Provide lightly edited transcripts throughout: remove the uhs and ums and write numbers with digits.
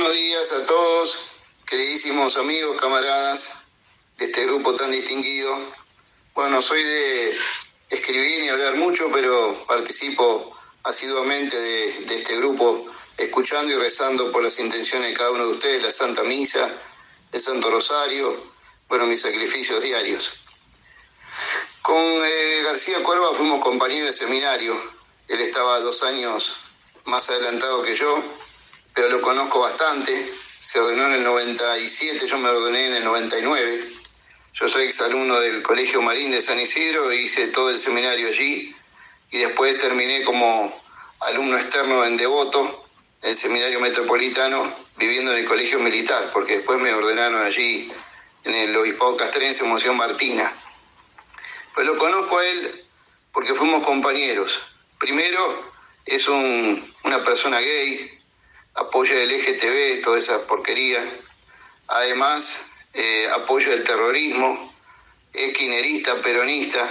Buenos días a todos, queridísimos amigos, camaradas de este grupo tan distinguido. Bueno, no soy de escribir ni hablar mucho, pero participo asiduamente de este grupo, escuchando y rezando por las intenciones de cada uno de ustedes, la Santa Misa, el Santo Rosario, bueno, mis sacrificios diarios. Con García Cuerva fuimos compañeros de seminario. Él estaba 2 años más adelantado que yo, pero lo conozco bastante. Se ordenó en el 97, yo me ordené en el 99. Yo soy exalumno del Colegio Marín de San Isidro, hice todo el seminario allí y después terminé como alumno externo en Devoto, el seminario metropolitano, viviendo en el Colegio Militar, porque después me ordenaron allí en el Obispado Castrense, Monción Martina. Pues lo conozco a él porque fuimos compañeros. Primero, es una persona gay, apoya el LGTB, toda esa porquería. Además, apoya el terrorismo, es kirchnerista, peronista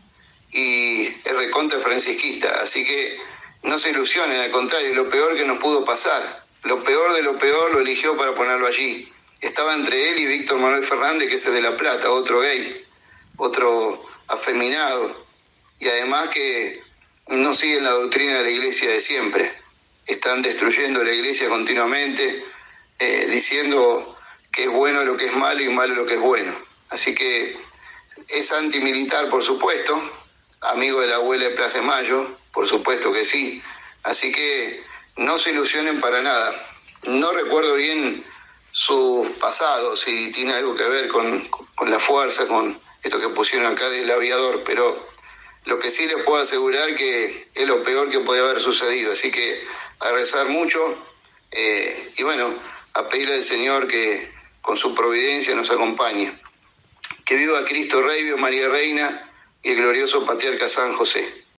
y es recontra francisquista. Así que no se ilusionen, al contrario, lo peor que nos pudo pasar. Lo peor de lo peor lo eligió para ponerlo allí. Estaba entre él y Víctor Manuel Fernández, que es el de La Plata, otro gay, otro afeminado, y además que no siguen la doctrina de la iglesia de siempre. Están destruyendo la iglesia continuamente, diciendo que es bueno lo que es malo y malo lo que es bueno. Así que es antimilitar, por supuesto, amigo de la abuela de Plaza de Mayo, por supuesto que sí. Así que no se ilusionen para nada. No recuerdo bien su pasado, si tiene algo que ver con la fuerza, con esto que pusieron acá del aviador, pero lo que sí les puedo asegurar que es lo peor que puede haber sucedido. Así que a rezar mucho y bueno, a pedirle al Señor que con su providencia nos acompañe. Que viva Cristo Rey, viva María Reina y el glorioso Patriarca San José.